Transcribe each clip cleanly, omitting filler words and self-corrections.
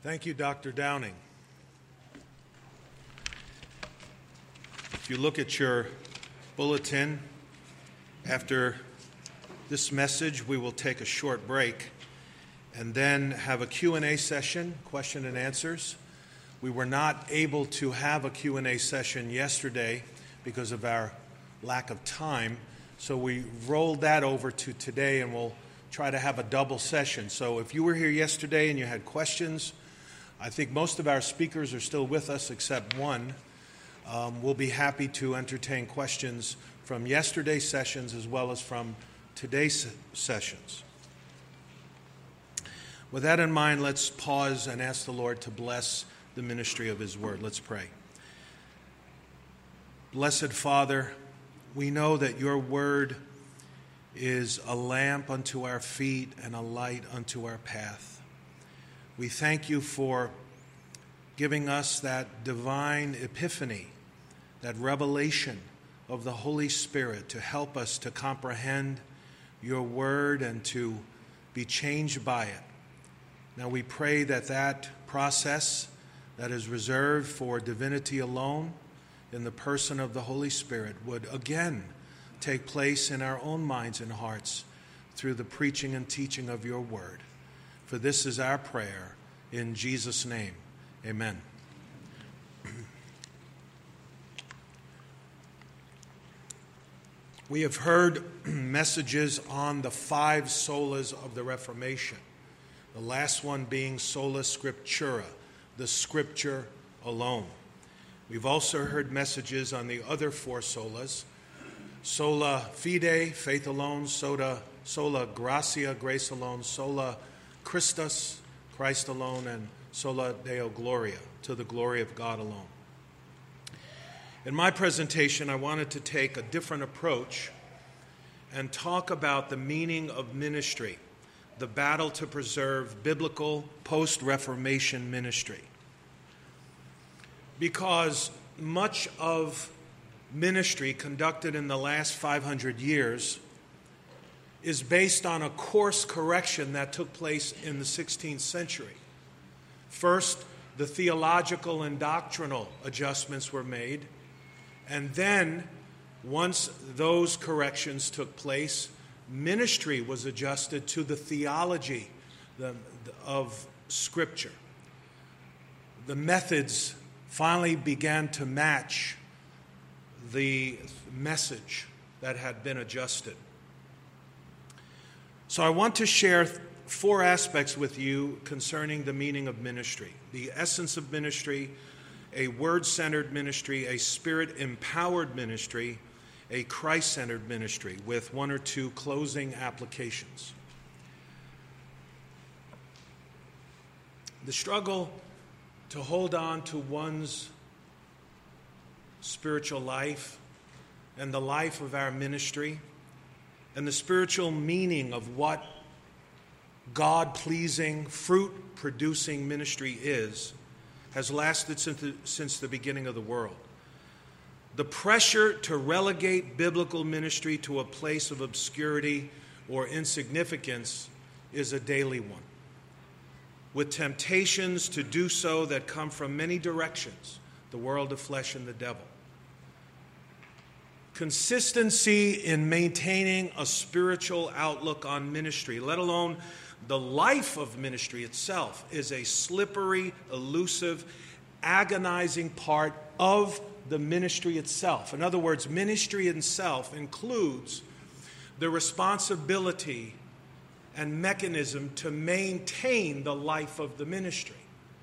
Thank you, Dr. Downing. If you look at your bulletin, after this message, we will take a short break and then have a Q&A session, question and answers. We were not able to have a Q&A session yesterday because of our lack of time, so we rolled that over to today, and we'll try to have a double session. So if you were here yesterday and you had questions, I think most of our speakers are still with us except one. We'll be happy to entertain questions from yesterday's sessions as well as from today's sessions. With that in mind, let's pause and ask the Lord to bless the ministry of His Word. Let's pray. Blessed Father, we know that Your Word is a lamp unto our feet and a light unto our path. We thank You for giving us that divine epiphany, that revelation of the Holy Spirit to help us to comprehend Your Word and to be changed by it. Now we pray that that process that is reserved for divinity alone in the person of the Holy Spirit would again take place in our own minds and hearts through the preaching and teaching of Your Word. For this is our prayer in Jesus' name. Amen. We have heard messages on the 5 solas of the Reformation, the last one being sola scriptura, the Scripture alone. We've also heard messages on the other 4 solas, sola fide, faith alone, sola gratia, grace alone, sola Christus, Christ alone, and sola Deo gloria, to the glory of God alone. In my presentation, I wanted to take a different approach and talk about the meaning of ministry, the battle to preserve biblical post-Reformation ministry. Because much of ministry conducted in the last 500 years is based on a course correction that took place in the 16th century. First, the theological and doctrinal adjustments were made, and then, once those corrections took place, ministry was adjusted to the theology of Scripture. The methods finally began to match the message that had been adjusted. So I want to share 4 aspects with you concerning the meaning of ministry: the essence of ministry, a word-centered ministry, a spirit-empowered ministry, a Christ-centered ministry, with 1 or 2 closing applications. The struggle to hold on to one's spiritual life and the life of our ministry and the spiritual meaning of what God-pleasing, fruit-producing ministry is has lasted since the beginning of the world. The pressure to relegate biblical ministry to a place of obscurity or insignificance is a daily one, with temptations to do so that come from many directions, the world, the flesh, and the devil. Consistency in maintaining a spiritual outlook on ministry, let alone the life of ministry itself, is a slippery, elusive, agonizing part of the ministry itself. In other words, ministry itself includes the responsibility and mechanism to maintain the life of the ministry.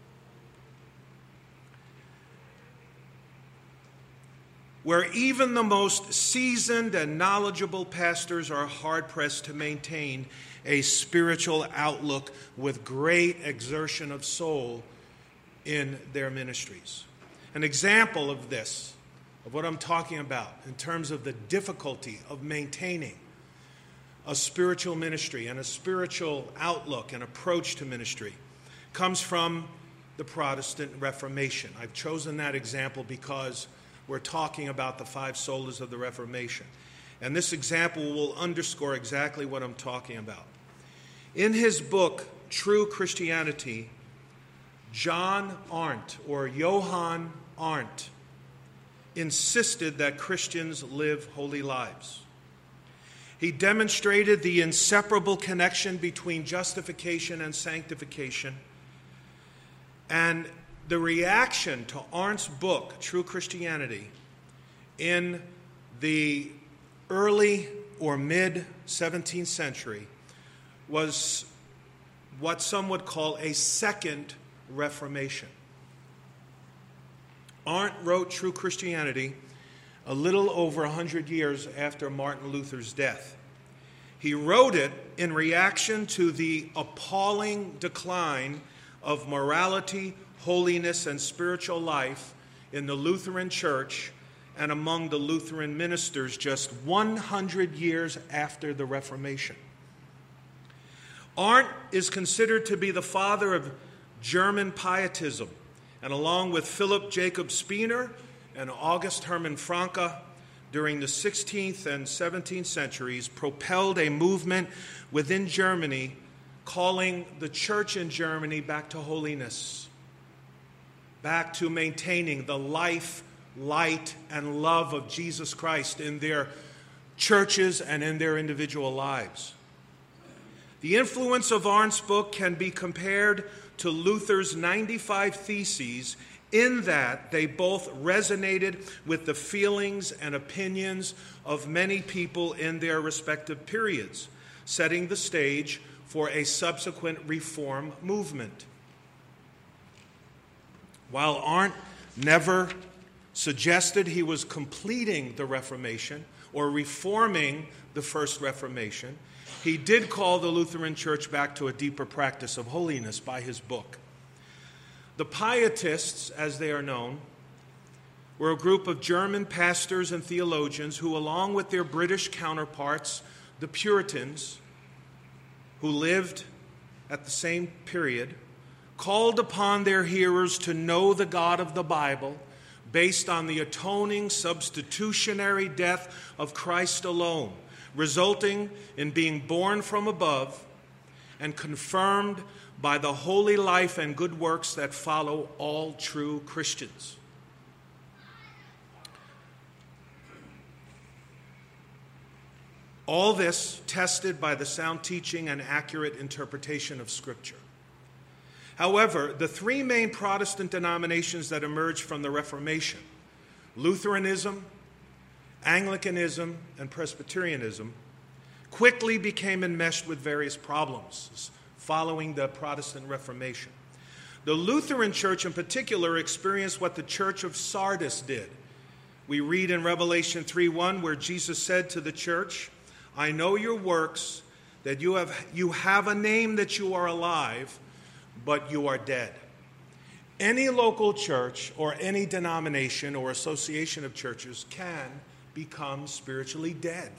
Where even the most seasoned and knowledgeable pastors are hard-pressed to maintain a spiritual outlook with great exertion of soul in their ministries. An example of this, of what I'm talking about in terms of the difficulty of maintaining a spiritual ministry and a spiritual outlook and approach to ministry, comes from the Protestant Reformation. I've chosen that example because we're talking about the 5 solas of the Reformation. And this example will underscore exactly what I'm talking about. In his book, True Christianity, John Arndt, or Johann Arndt, insisted that Christians live holy lives. He demonstrated the inseparable connection between justification and sanctification. And the reaction to Arndt's book, True Christianity, in the early or mid-17th century was what some would call a second Reformation. Arndt wrote True Christianity a little over 100 years after Martin Luther's death. He wrote it in reaction to the appalling decline of morality, holiness, and spiritual life in the Lutheran Church and among the Lutheran ministers just 100 years after the Reformation. Arndt is considered to be the father of German pietism, and along with Philip Jacob Spener and August Hermann Francke, during the 16th and 17th centuries, propelled a movement within Germany calling the church in Germany back to holiness, back to maintaining the life, light, and love of Jesus Christ in their churches and in their individual lives. The influence of Arndt's book can be compared to Luther's 95 Theses in that they both resonated with the feelings and opinions of many people in their respective periods, setting the stage for a subsequent reform movement. While Arndt never suggested he was completing the Reformation or reforming the First Reformation, he did call the Lutheran Church back to a deeper practice of holiness by his book. The Pietists, as they are known, were a group of German pastors and theologians who, along with their British counterparts, the Puritans, who lived at the same period, called upon their hearers to know the God of the Bible based on the atoning, substitutionary death of Christ alone, resulting in being born from above and confirmed by the holy life and good works that follow all true Christians. All this tested by the sound teaching and accurate interpretation of Scripture. However, the three main Protestant denominations that emerged from the Reformation, Lutheranism, Anglicanism, and Presbyterianism, quickly became enmeshed with various problems following the Protestant Reformation. The Lutheran Church in particular experienced what the Church of Sardis did. We read in Revelation 3:1 where Jesus said to the church, "I know your works, that you have a name that you are alive, but you are dead." Any local church or any denomination or association of churches can become spiritually dead.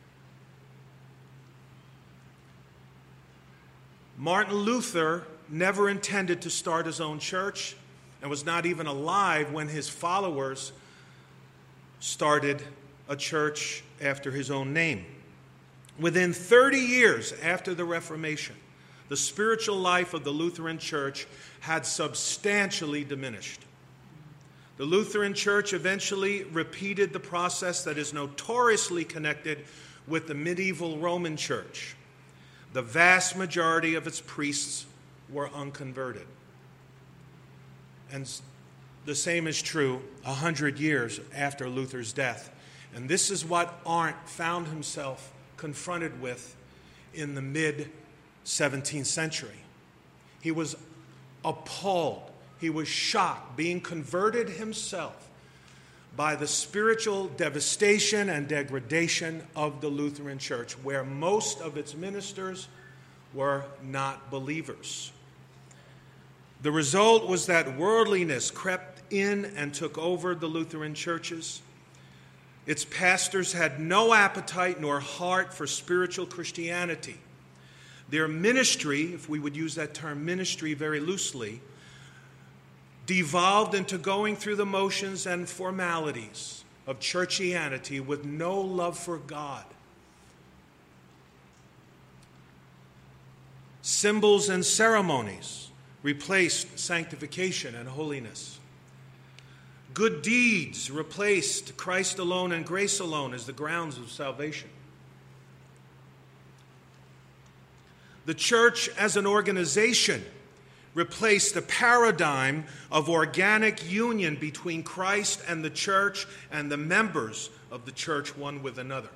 Martin Luther never intended to start his own church and was not even alive when his followers started a church after his own name. Within 30 years after the Reformation, the spiritual life of the Lutheran Church had substantially diminished. The Lutheran Church eventually repeated the process that is notoriously connected with the medieval Roman Church. The vast majority of its priests were unconverted. And the same is true 100 years after Luther's death. And this is what Arndt found himself confronted with in the mid-17th century. He was appalled. He was shocked, being converted himself by the spiritual devastation and degradation of the Lutheran Church, where most of its ministers were not believers. The result was that worldliness crept in and took over the Lutheran churches. Its pastors had no appetite nor heart for spiritual Christianity. Their ministry, if we would use that term ministry very loosely, devolved into going through the motions and formalities of churchianity with no love for God. Symbols and ceremonies replaced sanctification and holiness. Good deeds replaced Christ alone and grace alone as the grounds of salvation. The church as an organization replaced the paradigm of organic union between Christ and the church and the members of the church one with another.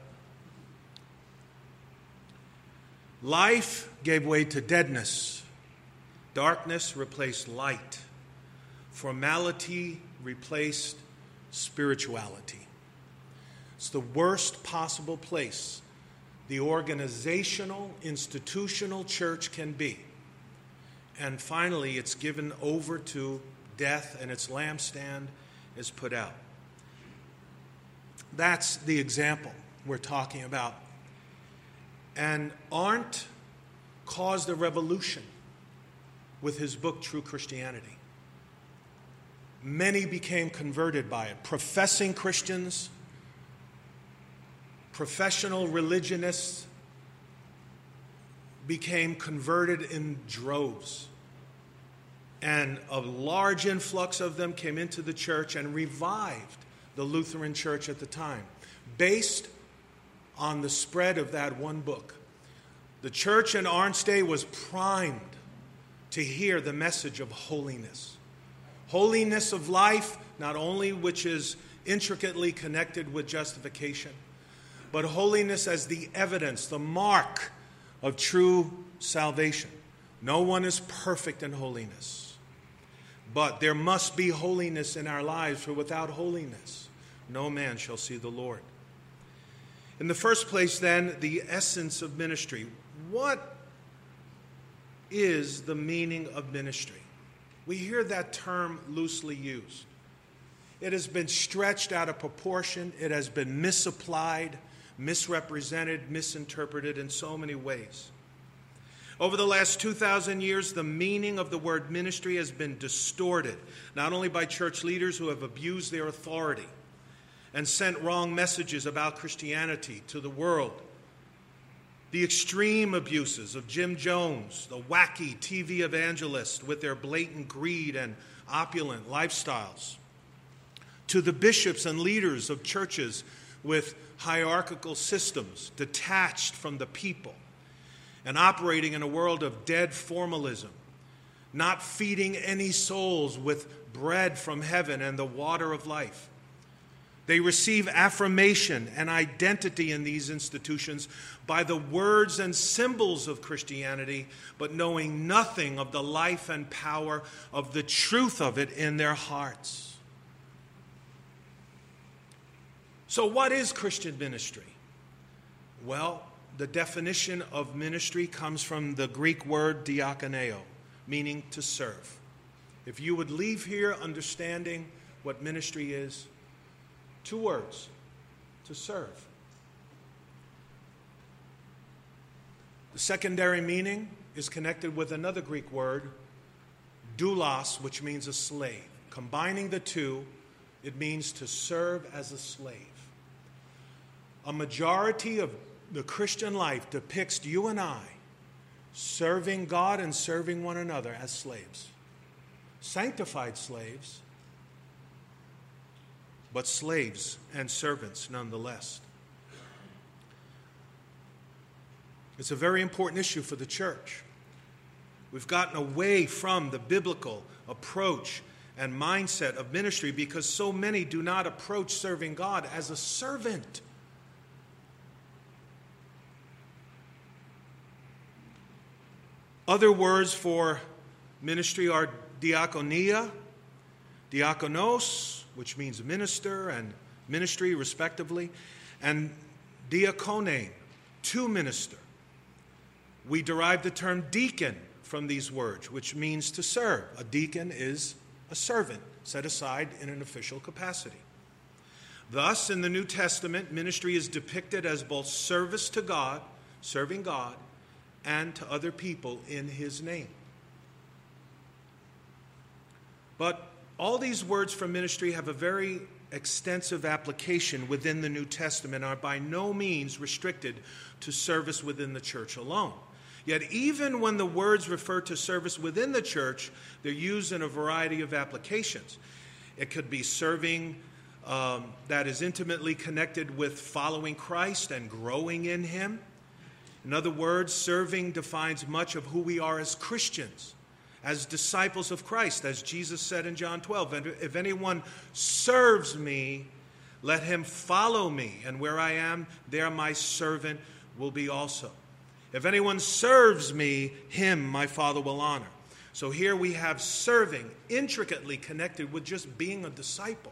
Life gave way to deadness. Darkness replaced light. Formality replaced spirituality. It's the worst possible place the organizational, institutional church can be. And finally, it's given over to death and its lampstand is put out. That's the example we're talking about. And Arndt caused a revolution with his book, True Christianity. Many became converted by it. Professing Christians, professional religionists became converted in droves. And a large influx of them came into the church and revived the Lutheran Church at the time, based on the spread of that one book. The church in Arndt's day was primed to hear the message of holiness. Holiness of life, not only which is intricately connected with justification, but holiness as the evidence, the mark of true salvation. No one is perfect in holiness, but there must be holiness in our lives, for without holiness, no man shall see the Lord. In the first place, then, the essence of ministry. What is the meaning of ministry? We hear that term loosely used. It has been stretched out of proportion. It has been misapplied, misrepresented, misinterpreted in so many ways. Over the last 2,000 years, the meaning of the word ministry has been distorted, not only by church leaders who have abused their authority and sent wrong messages about Christianity to the world, the extreme abuses of Jim Jones, the wacky TV evangelists with their blatant greed and opulent lifestyles, to the bishops and leaders of churches with hierarchical systems detached from the people and operating in a world of dead formalism, not feeding any souls with bread from heaven and the water of life. They receive affirmation and identity in these institutions by the words and symbols of Christianity, but knowing nothing of the life and power of the truth of it in their hearts. So what is Christian ministry? Well, the definition of ministry comes from the Greek word diakoneo, meaning to serve. If you would leave here understanding what ministry is, 2 words: to serve. The secondary meaning is connected with another Greek word, doulos, which means a slave. Combining the two, it means to serve as a slave. A majority of the Christian life depicts you and I serving God and serving one another as slaves. Sanctified slaves, but slaves and servants nonetheless. It's a very important issue for the church. We've gotten away from the biblical approach and mindset of ministry because so many do not approach serving God as a servant. Other words for ministry are diakonia, diakonos, which means minister and ministry respectively, and diakone, to minister. We derive the term deacon from these words, which means to serve. A deacon is a servant set aside in an official capacity. Thus, in the New Testament, ministry is depicted as both service to God, serving God, and to other people in His name. But all these words for ministry have a very extensive application within the New Testament and are by no means restricted to service within the church alone. Yet even when the words refer to service within the church, they're used in a variety of applications. It could be serving that is intimately connected with following Christ and growing in him. In other words, serving defines much of who we are as Christians, as disciples of Christ, as Jesus said in John 12, if anyone serves me, let him follow me, and where I am, there my servant will be also. If anyone serves me, him my Father will honor. So here we have serving intricately connected with just being a disciple.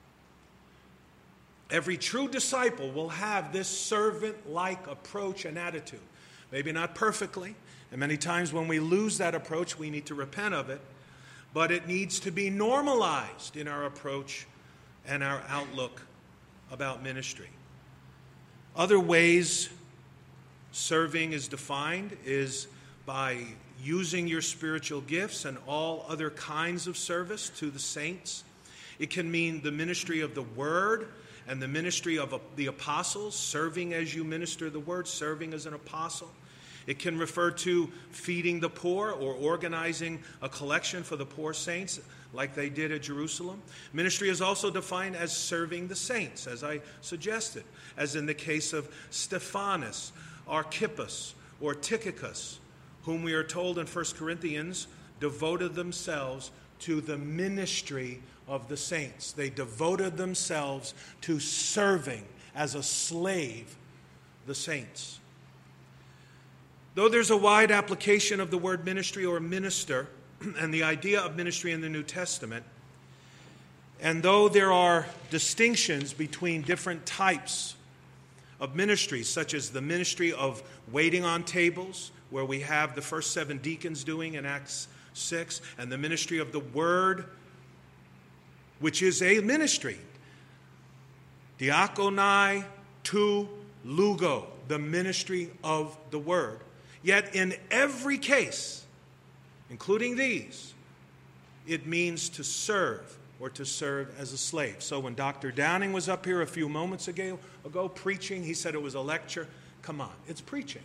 Every true disciple will have this servant-like approach and attitude. Maybe not perfectly, and many times when we lose that approach, we need to repent of it, but it needs to be normalized in our approach and our outlook about ministry. Other ways serving is defined is by using your spiritual gifts and all other kinds of service to the saints. It can mean the ministry of the word and the ministry of the apostles, serving as you minister the word, serving as an apostle. It can refer to feeding the poor or organizing a collection for the poor saints like they did at Jerusalem. Ministry is also defined as serving the saints, as I suggested, as in the case of Stephanas, Archippus, or Tychicus, whom we are told in 1 Corinthians devoted themselves to the ministry of the saints. They devoted themselves to serving as a slave the saints. Though there's a wide application of the word ministry or minister and the idea of ministry in the New Testament, and though there are distinctions between different types of ministries, such as the ministry of waiting on tables, where we have the first 7 deacons doing in Acts 6, and the ministry of the word, which is a ministry. Diakonai to lugo, the ministry of the word. Yet in every case, including these, it means to serve or to serve as a slave. So when Dr. Downing was up here a few moments ago preaching, he said it was a lecture. Come on, it's preaching.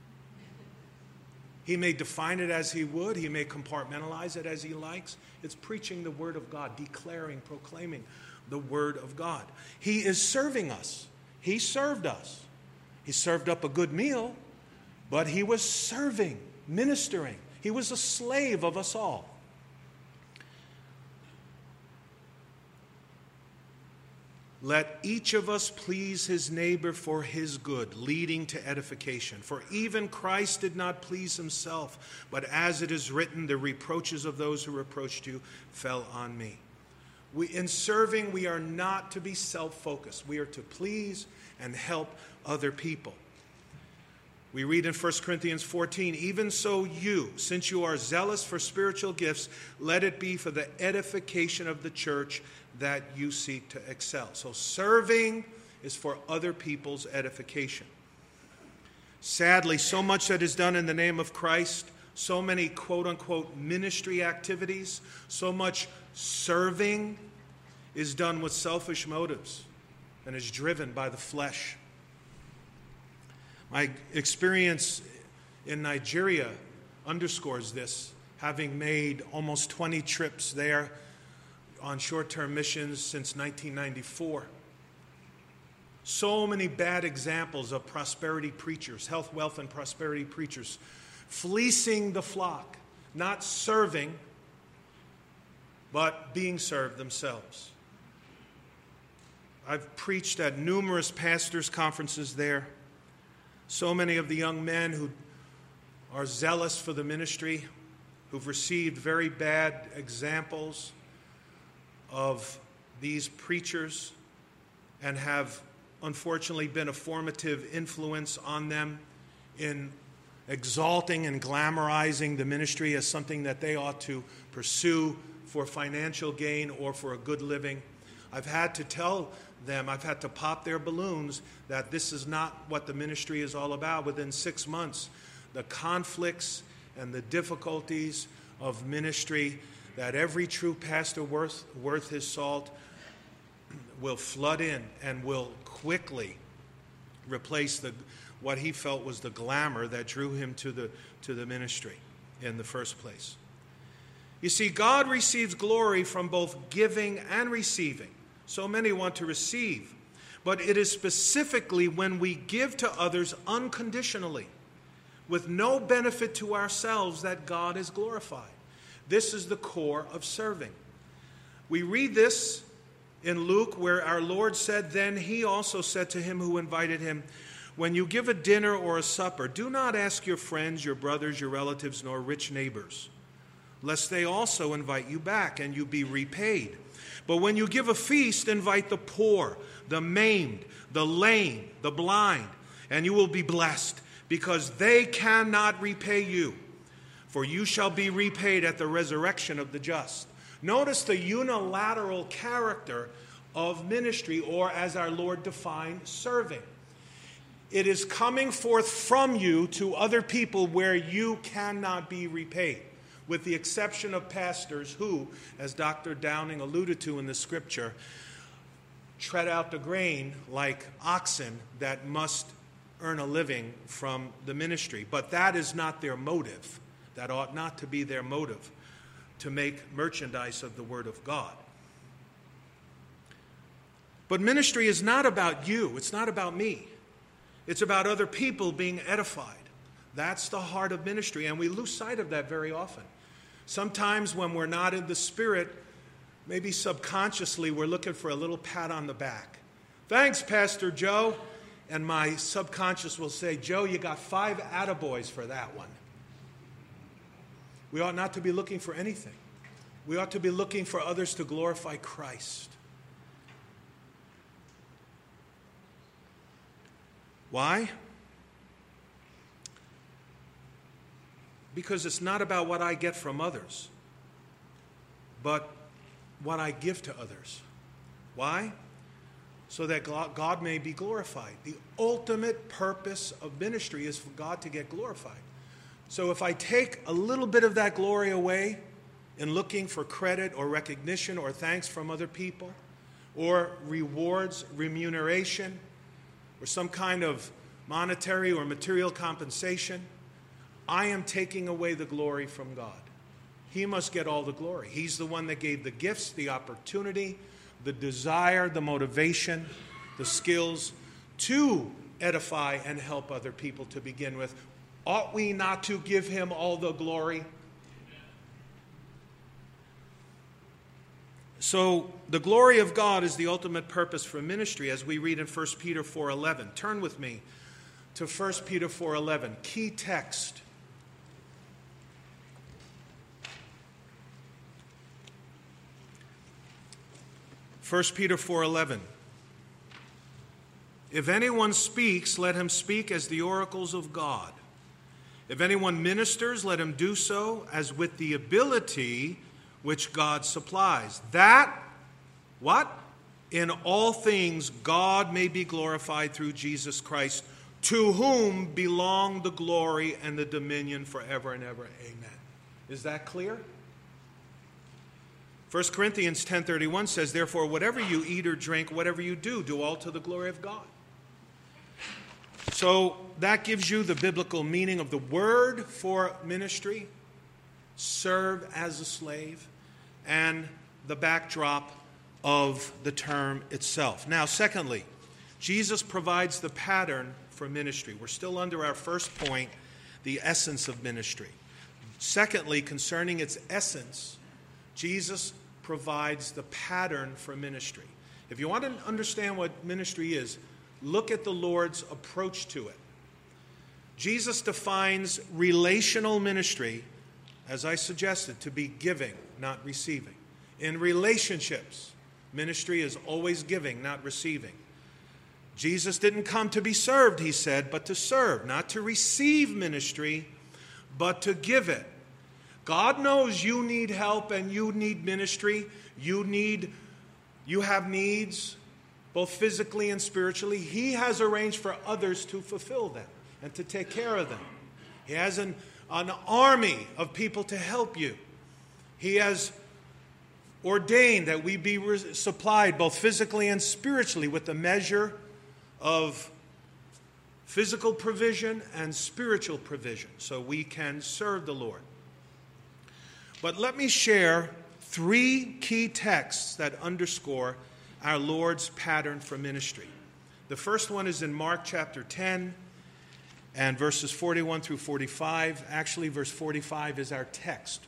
He may define it as he would. He may compartmentalize it as he likes. It's preaching the word of God, declaring, proclaiming the word of God. He is serving us. He served us. He served up a good meal, but he was serving, ministering. He was a slave of us all. Let each of us please his neighbor for his good, leading to edification. For even Christ did not please himself, but as it is written, the reproaches of those who reproached you fell on me. In serving, we are not to be self-focused. We are to please and help other people. We read in 1 Corinthians 14, even so you, since you are zealous for spiritual gifts, let it be for the edification of the church that you seek to excel. So serving is for other people's edification. Sadly, so much that is done in the name of Christ, so many quote-unquote ministry activities, so much serving is done with selfish motives and is driven by the flesh. My experience in Nigeria underscores this, having made almost 20 trips there on short-term missions since 1994. So many bad examples of prosperity preachers, health, wealth, and prosperity preachers, fleecing the flock, not serving, but being served themselves. I've preached at numerous pastors' conferences there. So many of the young men who are zealous for the ministry, who've received very bad examples of these preachers and have unfortunately been a formative influence on them in exalting and glamorizing the ministry as something that they ought to pursue for financial gain or for a good living. I've had to tell them, I've had to pop their balloons that this is not what the ministry is all about. Within 6 months, the conflicts and the difficulties of ministry that every true pastor worth his salt will flood in and will quickly replace what he felt was the glamour that drew him to the ministry in the first place. You see, God receives glory from both giving and receiving. So many want to receive, but it is specifically when we give to others unconditionally, with no benefit to ourselves, that God is glorified. This is the core of serving. We read this in Luke, where our Lord said, "Then he also said to him who invited him, 'When you give a dinner or a supper, do not ask your friends, your brothers, your relatives, nor rich neighbors, lest they also invite you back and you be repaid. But when you give a feast, invite the poor, the maimed, the lame, the blind, and you will be blessed, because they cannot repay you, for you shall be repaid at the resurrection of the just.'" Notice the unilateral character of ministry, or as our Lord defined, serving. It is coming forth from you to other people where you cannot be repaid, with the exception of pastors who, as Dr. Downing alluded to in the scripture, tread out the grain like oxen that must earn a living from the ministry. But that is not their motive. That ought not to be their motive, to make merchandise of the Word of God. But ministry is not about you. It's not about me. It's about other people being edified. That's the heart of ministry, and we lose sight of that very often. Sometimes when we're not in the Spirit, maybe subconsciously we're looking for a little pat on the back. "Thanks, Pastor Joe." And my subconscious will say, "Joe, you got 5 attaboys for that one." We ought not to be looking for anything. We ought to be looking for others to glorify Christ. Why? Because it's not about what I get from others, but what I give to others. Why? So that God may be glorified. The ultimate purpose of ministry is for God to get glorified. So if I take a little bit of that glory away in looking for credit or recognition or thanks from other people, or rewards, remuneration, or some kind of monetary or material compensation, I am taking away the glory from God. He must get all the glory. He's the one that gave the gifts, the opportunity, the desire, the motivation, the skills to edify and help other people to begin with. Ought we not to give him all the glory? So the glory of God is the ultimate purpose for ministry, as we read in 1 Peter 4:11. Turn with me to 1 Peter 4:11, key text. First Peter 4:11. "If anyone speaks, let him speak as the oracles of God. If anyone ministers, let him do so as with the ability which God supplies, that," what? "In all things God may be glorified through Jesus Christ, to whom belong the glory and the dominion forever and ever. Amen." Is that clear? 1 Corinthians 10:31 says, "Therefore, whatever you eat or drink, whatever you do, do all to the glory of God." So that gives you the biblical meaning of the word for ministry, serve as a slave, and the backdrop of the term itself. Now, secondly, Jesus provides the pattern for ministry. We're still under our first point, the essence of ministry. Secondly, concerning its essence, Jesus provides the pattern for ministry. If you want to understand what ministry is, look at the Lord's approach to it. Jesus defines relational ministry, as I suggested, to be giving, not receiving. In relationships, ministry is always giving, not receiving. Jesus didn't come to be served, he said, but to serve, not to receive ministry, but to give it. God knows you need help and you need ministry. You have needs, both physically and spiritually. He has arranged for others to fulfill them and to take care of them. He has an army of people to help you. He has ordained that we be supplied both physically and spiritually with the measure of physical provision and spiritual provision, so we can serve the Lord. But let me share 3 key texts that underscore our Lord's pattern for ministry. The first one is in Mark chapter 10 and verses 41 through 45. Actually, verse 45 is our text.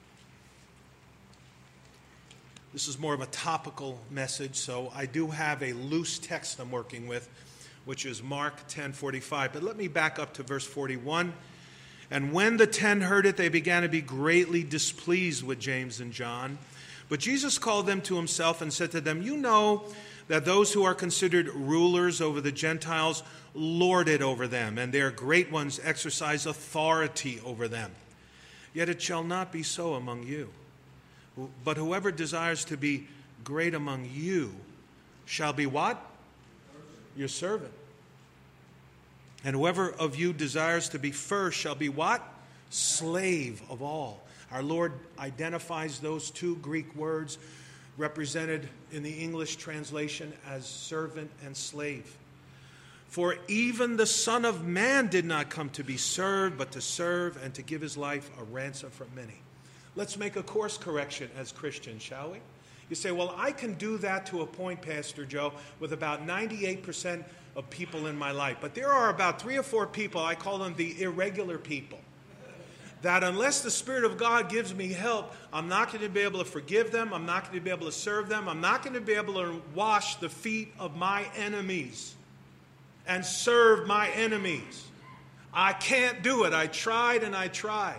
This is more of a topical message, so I do have a loose text I'm working with, which is Mark 10:45. But let me back up to verse 41. And when the 10 heard it, they began to be greatly displeased with James and John. But Jesus called them to himself and said to them, "You know that those who are considered rulers over the Gentiles lord it over them, and their great ones exercise authority over them. Yet it shall not be so among you. But whoever desires to be great among you shall be" what? Your servant. "And whoever of you desires to be first shall be" what? Slave of all. Our Lord identifies those 2 Greek words represented in the English translation as servant and slave. "For even the Son of Man did not come to be served, but to serve and to give his life a ransom for many." Let's make a course correction as Christians, shall we? You say, "Well, I can do that to a point, Pastor Joe, with about 98% of people in my life. But there are about 3 or 4 people, I call them the irregular people, that unless the Spirit of God gives me help, I'm not going to be able to forgive them. I'm not going to be able to serve them. I'm not going to be able to wash the feet of my enemies and serve my enemies. I can't do it. I tried and I tried."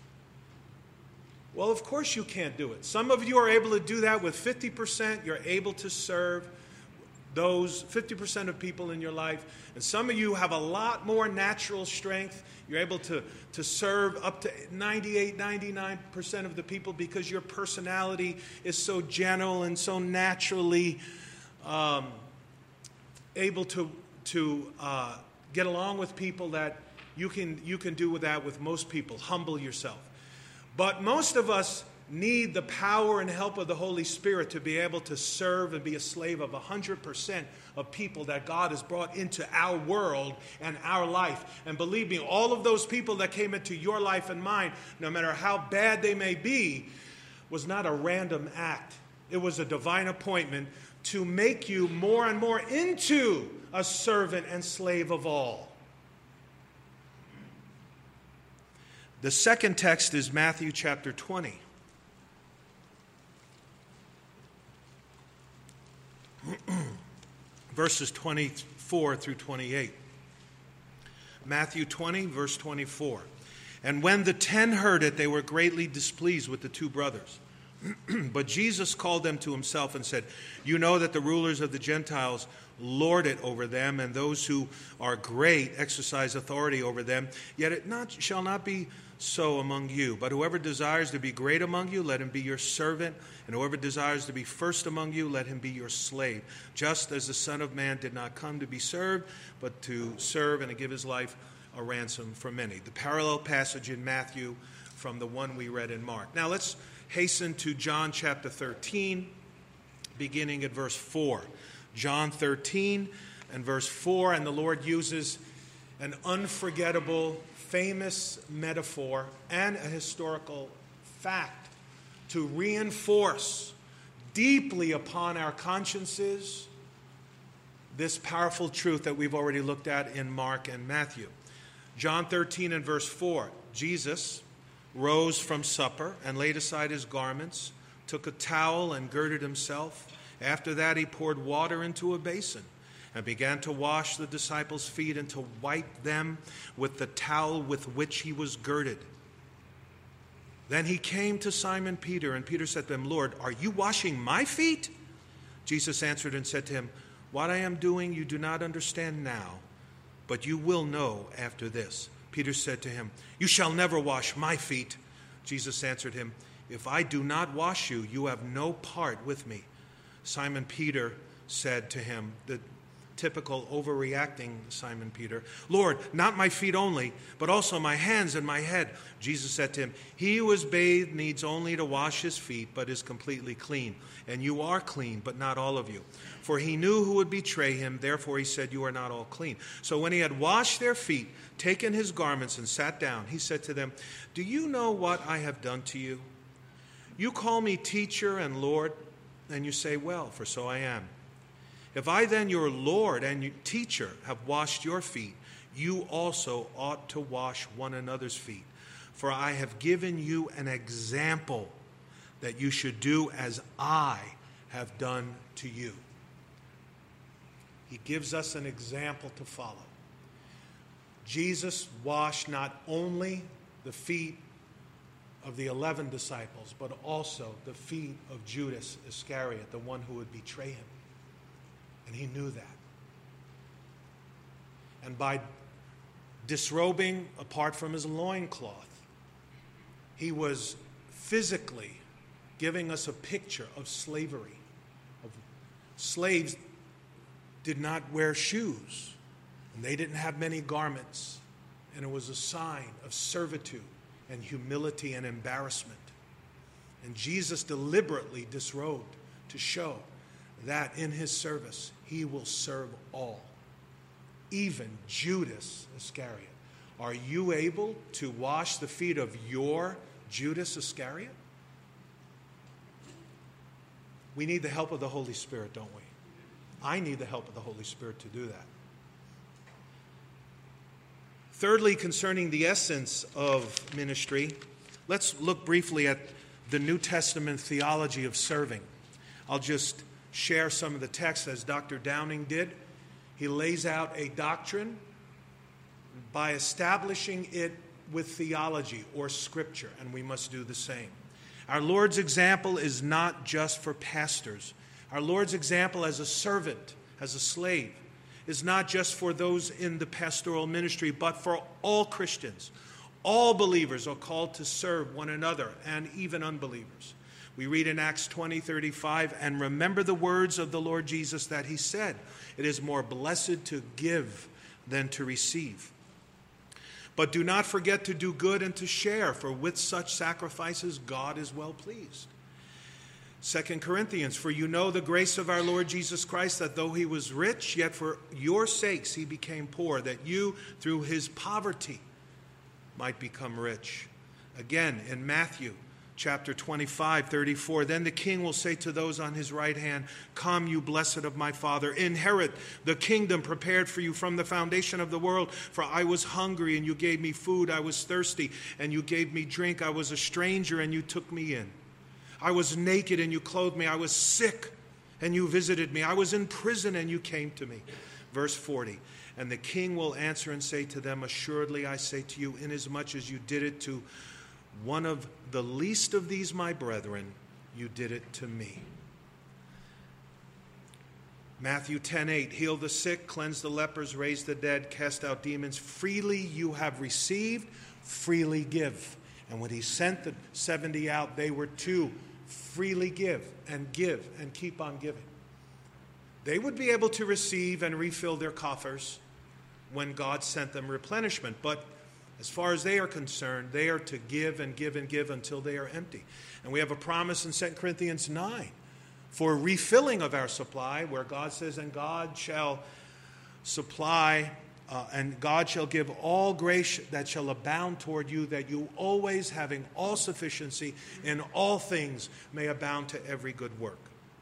Well, of course you can't do it. Some of you are able to do that with 50%. You're able to serve those 50% of people in your life. And some of you have a lot more natural strength. You're able to serve up to 98, 99% of the people because your personality is so gentle and so naturally able to get along with people that you can do that with most people. Humble yourself. But most of us need the power and help of the Holy Spirit to be able to serve and be a slave of 100% of people that God has brought into our world and our life. And believe me, all of those people that came into your life and mine, no matter how bad they may be, was not a random act. It was a divine appointment to make you more and more into a servant and slave of all. The second text is Matthew chapter 20. Verses 24 through 28. Matthew 20, verse 24. "And when the 10 heard it, they were greatly displeased with the 2 brothers. But Jesus called them to himself and said, 'You know that the rulers of the Gentiles lord it over them, and those who are great exercise authority over them. Yet it shall not be so among you. But whoever desires to be great among you, let him be your servant. And whoever desires to be first among you, let him be your slave. Just as the Son of Man did not come to be served, but to serve and to give his life a ransom for many.'" The parallel passage in Matthew from the one we read in Mark. Now let's hasten to John chapter 13, beginning at verse 4. John 13 and verse 4, and the Lord uses an unforgettable, famous metaphor and a historical fact to reinforce deeply upon our consciences this powerful truth that we've already looked at in Mark and Matthew. John 13 and verse 4, Jesus rose from supper and laid aside his garments, took a towel and girded himself. After that, he poured water into a basin and began to wash the disciples' feet and to wipe them with the towel with which he was girded. Then he came to Simon Peter, and Peter said to him, "Lord, are you washing my feet?" Jesus answered and said to him, "What I am doing you do not understand now, but you will know after this." Peter said to him, "You shall never wash my feet." Jesus answered him, "If I do not wash you, you have no part with me." Simon Peter said to him, typical overreacting Simon Peter. Lord, not my feet only, but also my hands and my head. Jesus said to him, he who is bathed needs only to wash his feet, but is completely clean. And you are clean, but not all of you. For he knew who would betray him, therefore he said, you are not all clean. So when he had washed their feet, taken his garments, and sat down, he said to them, do you know what I have done to you? You call me teacher and Lord, and you say, well, for so I am. If I then, your Lord and teacher, have washed your feet, you also ought to wash one another's feet. For I have given you an example that you should do as I have done to you. He gives us an example to follow. Jesus washed not only the feet of the 11 disciples, but also the feet of Judas Iscariot, the one who would betray him. And he knew that. And by disrobing apart from his loincloth, he was physically giving us a picture of slavery. Slaves did not wear shoes, and they didn't have many garments, and it was a sign of servitude and humility and embarrassment. And Jesus deliberately disrobed to show that in his service he will serve all, even Judas Iscariot. Are you able to wash the feet of your Judas Iscariot? We need the help of the Holy Spirit, don't we? I need the help of the Holy Spirit to do that. Thirdly, concerning the essence of ministry, let's look briefly at the New Testament theology of serving. I'll just share some of the text as Dr. Downing did. He lays out a doctrine by establishing it with theology or scripture, and we must do the same. Our Lord's example is not just for pastors. Our Lord's example as a servant, as a slave, is not just for those in the pastoral ministry, but for all Christians. All believers are called to serve one another, and even unbelievers. We read in Acts 20:35, and remember the words of the Lord Jesus that he said, it is more blessed to give than to receive. But do not forget to do good and to share, for with such sacrifices God is well pleased. 2 Corinthians, for you know the grace of our Lord Jesus Christ, that though he was rich, yet for your sakes he became poor, that you through his poverty might become rich. Again, in Matthew chapter 25:34, then the king will say to those on his right hand, come, you blessed of my Father, inherit the kingdom prepared for you from the foundation of the world. For I was hungry, and you gave me food. I was thirsty, and you gave me drink. I was a stranger, and you took me in. I was naked, and you clothed me. I was sick, and you visited me. I was in prison, and you came to me. Verse 40, and the king will answer and say to them, assuredly I say to you, inasmuch as you did it to one of the least of these my brethren, you did it to me. Matthew 10:8, heal the sick, cleanse the lepers, raise the dead, cast out demons. Freely you have received, freely give. And when he sent the 70 out, they were to freely give and keep on giving. They would be able to receive and refill their coffers when God sent them replenishment. But as far as they are concerned, they are to give and give and give until they are empty. And we have a promise in 2 Corinthians 9 for refilling of our supply, where God says, and God shall supply, and God shall give all grace that shall abound toward you, that you always, having all sufficiency in all things, may abound to every good work.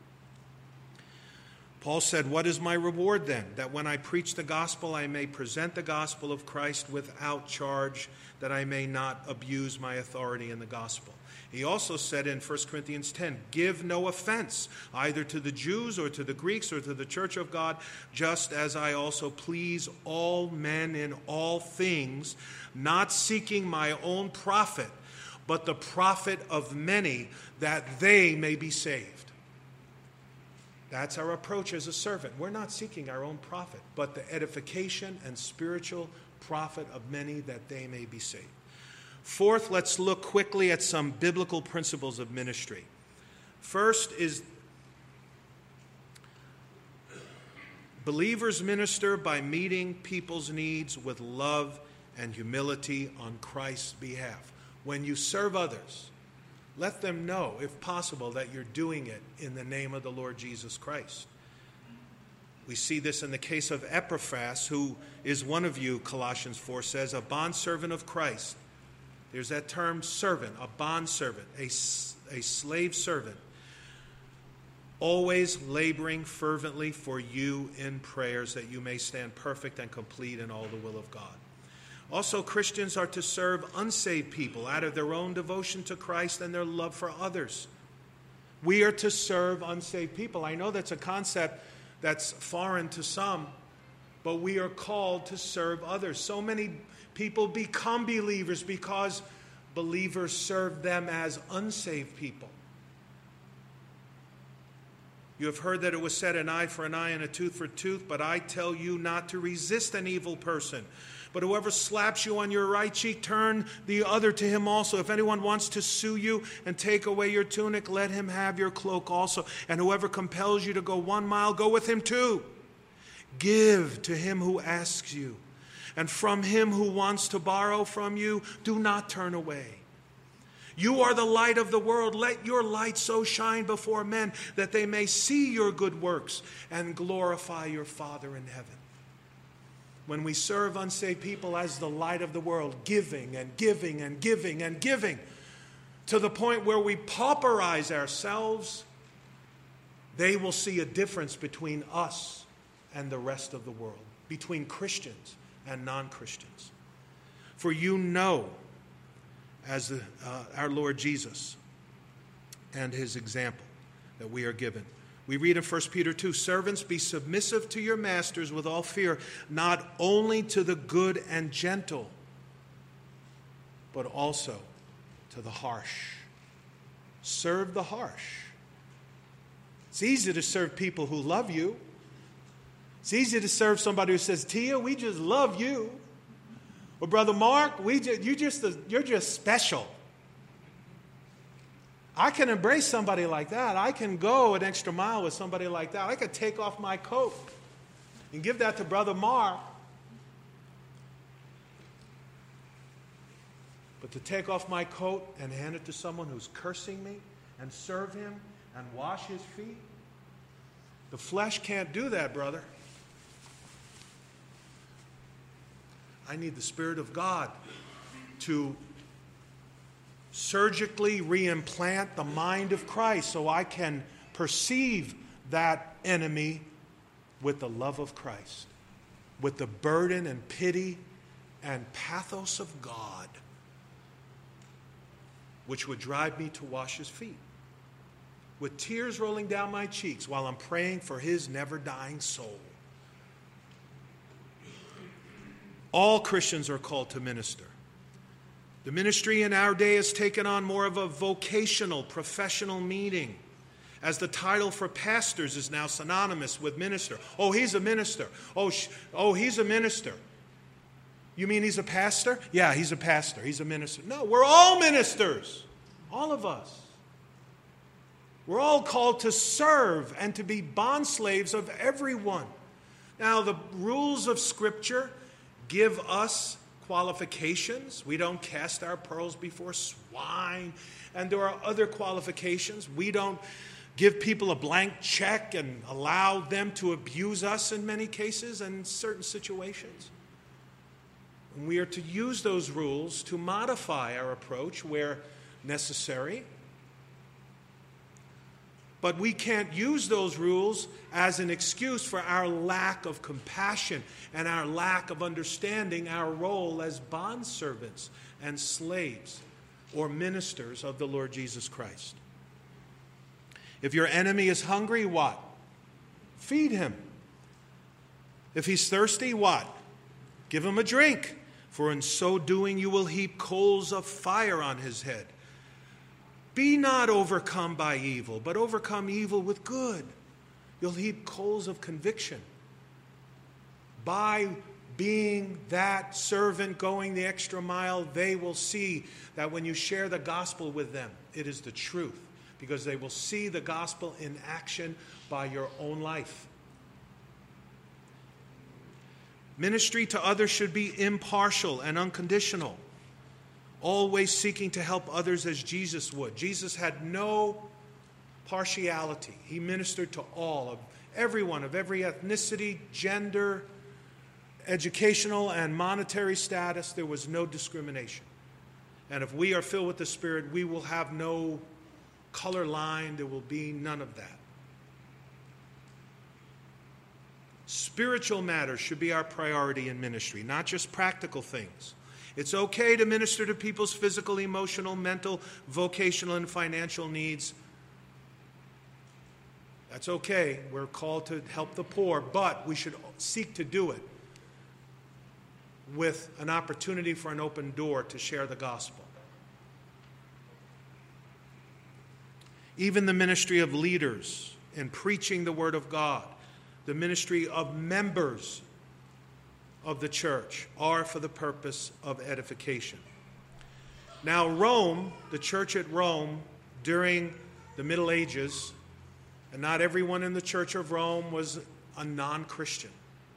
Paul said, what is my reward then? That when I preach the gospel, I may present the gospel of Christ without charge, that I may not abuse my authority in the gospel. He also said in 1 Corinthians 10, give no offense either to the Jews or to the Greeks or to the church of God, just as I also please all men in all things, not seeking my own profit, but the profit of many, that they may be saved. That's our approach as a servant. We're not seeking our own profit, but the edification and spiritual profit of many, that they may be saved. Fourth, let's look quickly at some biblical principles of ministry. First is Believers minister by meeting people's needs with love and humility on Christ's behalf. When you serve others, let them know, if possible, that you're doing it in the name of the Lord Jesus Christ. We see this in the case of Epaphras, who is one of you, Colossians 4 says, a bondservant of Christ. There's that term servant, a bondservant, a slave servant, always laboring fervently for you in prayers that you may stand perfect and complete in all the will of God. Also, Christians are to serve unsaved people out of their own devotion to Christ and their love for others. We are to serve unsaved people. I know that's a concept that's foreign to some, but we are called to serve others. So many people become believers because believers serve them as unsaved people. You have heard that it was said, an eye for an eye and a tooth for a tooth, but I tell you not to resist an evil person. But whoever slaps you on your right cheek, turn the other to him also. If anyone wants to sue you and take away your tunic, let him have your cloak also. And whoever compels you to go 1 mile, go with him 2. Give to him who asks you. And from him who wants to borrow from you, do not turn away. You are the light of the world. Let your light so shine before men that they may see your good works and glorify your Father in heaven. When we serve unsaved people as the light of the world, giving and giving and giving and giving, to the point where we pauperize ourselves, they will see a difference between us and the rest of the world, between Christians and non-Christians. For you know, as our Lord Jesus and his example that we are given. We read in 1 Peter 2, servants, be submissive to your masters with all fear, not only to the good and gentle, but also to the harsh. Serve the harsh. It's easy to serve people who love you. It's easy to serve somebody who says, Tia, we just love you. Or Brother Mark, you're just special. I can embrace somebody like that. I can go an extra mile with somebody like that. I could take off my coat and give that to Brother Mark. But to take off my coat and hand it to someone who's cursing me and serve him and wash his feet, the flesh can't do that, brother. I need the Spirit of God to surgically reimplant the mind of Christ so I can perceive that enemy with the love of Christ, with the burden and pity and pathos of God, which would drive me to wash his feet, with tears rolling down my cheeks while I'm praying for his never-dying soul. All Christians are called to minister. The ministry in our day has taken on more of a vocational, professional meaning, as the title for pastors is now synonymous with minister. Oh, he's a minister. Oh, he's a minister. You mean he's a pastor? Yeah, he's a pastor. He's a minister. No, we're all ministers. All of us. We're all called to serve and to be bondslaves of everyone. Now, the rules of Scripture give us qualifications. We don't cast our pearls before swine. And there are other qualifications. We don't give people a blank check and allow them to abuse us in many cases and in certain situations. And we are to use those rules to modify our approach where necessary. But we can't use those rules as an excuse for our lack of compassion and our lack of understanding our role as bondservants and slaves or ministers of the Lord Jesus Christ. If your enemy is hungry, what? Feed him. If he's thirsty, what? Give him a drink, for in so doing you will heap coals of fire on his head. Be not overcome by evil, but overcome evil with good. You'll heap coals of conviction. By being that servant going the extra mile, they will see that when you share the gospel with them, it is the truth. Because they will see the gospel in action by your own life. Ministry to others should be impartial and unconditional, always seeking to help others as Jesus would. Jesus had no partiality. He ministered to all, of everyone, of every ethnicity, gender, educational and monetary status. There was no discrimination. And if we are filled with the Spirit, we will have no color line. There will be none of that. Spiritual matters should be our priority in ministry, not just practical things. It's okay to minister to people's physical, emotional, mental, vocational, and financial needs. That's okay. We're called to help the poor, but we should seek to do it with an opportunity for an open door to share the gospel. Even the ministry of leaders in preaching the word of God, the ministry of members of the church, are for the purpose of edification. Now, Rome, the church at Rome during the Middle Ages, and not everyone in the church of Rome was a non-Christian.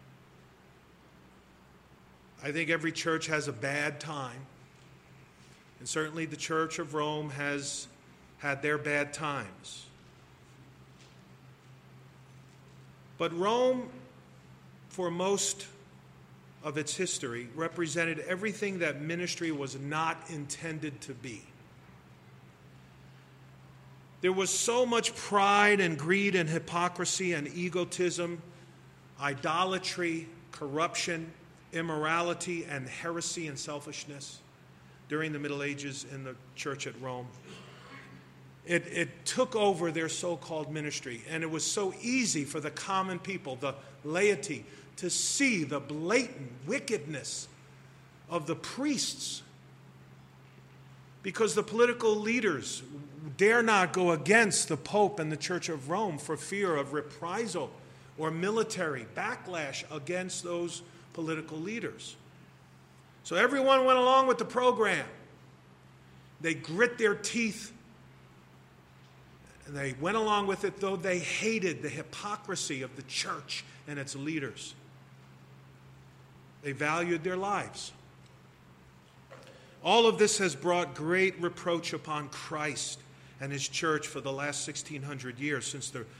I think every church has a bad time, and certainly the church of Rome has had their bad times. But Rome, for most of its history, represented everything that ministry was not intended to be. There was so much pride and greed and hypocrisy and egotism, idolatry, corruption, immorality, and heresy and selfishness during the Middle Ages in the church at Rome. It took over their so-called ministry, and it was so easy for the common people, the laity, to see the blatant wickedness of the priests, because the political leaders dare not go against the Pope and the Church of Rome for fear of reprisal or military backlash against those political leaders. So everyone went along with the program. They grit their teeth, and they went along with it, though they hated the hypocrisy of the church and its leaders. They valued their lives. All of this has brought great reproach upon Christ and his church for the last 1,600 years since the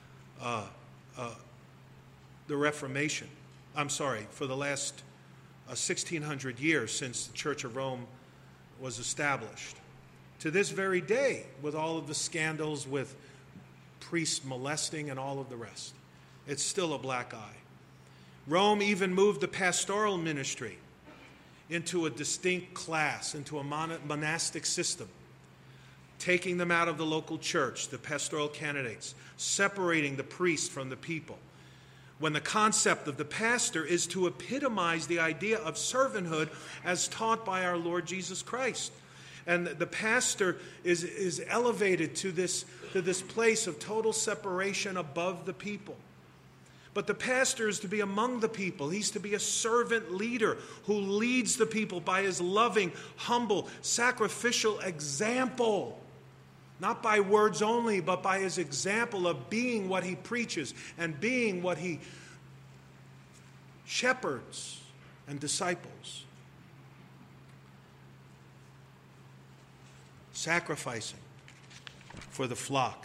Reformation. For the last 1,600 years since the Church of Rome was established. To this very day, with all of the scandals with priests molesting and all of the rest, it's still a black eye. Rome even moved the pastoral ministry into a distinct class, into a monastic system, taking them out of the local church, the pastoral candidates, separating the priest from the people, when the concept of the pastor is to epitomize the idea of servanthood as taught by our Lord Jesus Christ. And the pastor is elevated to this place of total separation above the people. But the pastor is to be among the people. He's to be a servant leader who leads the people by his loving, humble, sacrificial example. Not by words only, but by his example of being what he preaches and being what he shepherds and disciples. Sacrificing for the flock.